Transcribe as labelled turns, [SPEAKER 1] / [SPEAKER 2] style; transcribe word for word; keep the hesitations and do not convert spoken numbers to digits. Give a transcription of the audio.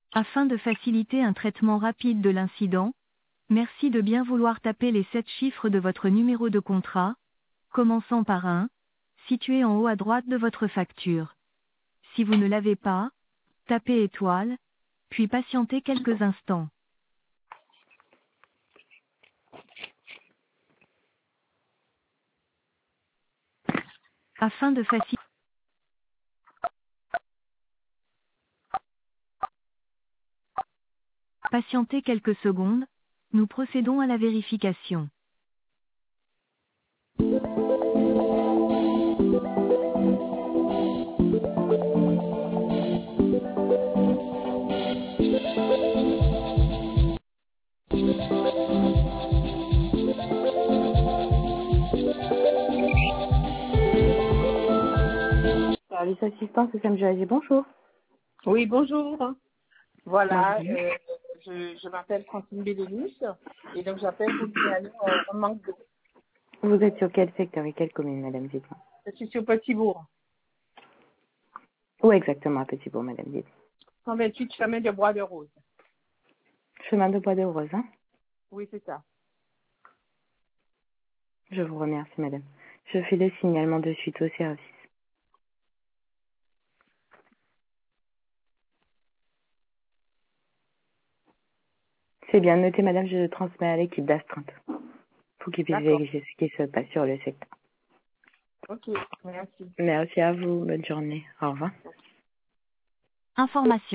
[SPEAKER 1] Afin de faciliter un traitement rapide de l'incident, merci de bien vouloir taper les sept chiffres de votre numéro de contrat, commençant par un, situé en haut à droite de votre facture. Si vous ne l'avez pas, tapez étoile, puis patientez quelques instants. Afin de faciliter Patientez quelques secondes, nous procédons à la vérification. Service assistance, c'est Sam Joasie, bonjour.
[SPEAKER 2] Oui, bonjour. Voilà,
[SPEAKER 1] Bonjour.
[SPEAKER 2] euh, je, je m'appelle Francine Bélénus et donc j'appelle pour signaler euh, un manque de...
[SPEAKER 1] Vous êtes sur quel secteur et quelle commune, madame, dites-moi?
[SPEAKER 2] Je suis sur Petit-Bourg,
[SPEAKER 1] Où exactement à Petit-Bourg, madame, dites-moi?
[SPEAKER 2] cent vingt-huit chemin de Bois de Rose.
[SPEAKER 1] Chemin de Bois de Rose, hein?
[SPEAKER 2] Oui, c'est ça.
[SPEAKER 1] Je vous remercie, madame. Je fais le signalement de suite au service. C'est bien noté, madame, je le transmets à l'équipe d'astreinte pour qu'ils puissent
[SPEAKER 2] D'accord.
[SPEAKER 1] vérifier ce qui se passe sur le secteur.
[SPEAKER 2] Ok, merci.
[SPEAKER 1] Merci à vous, bonne journée. Au revoir. Information.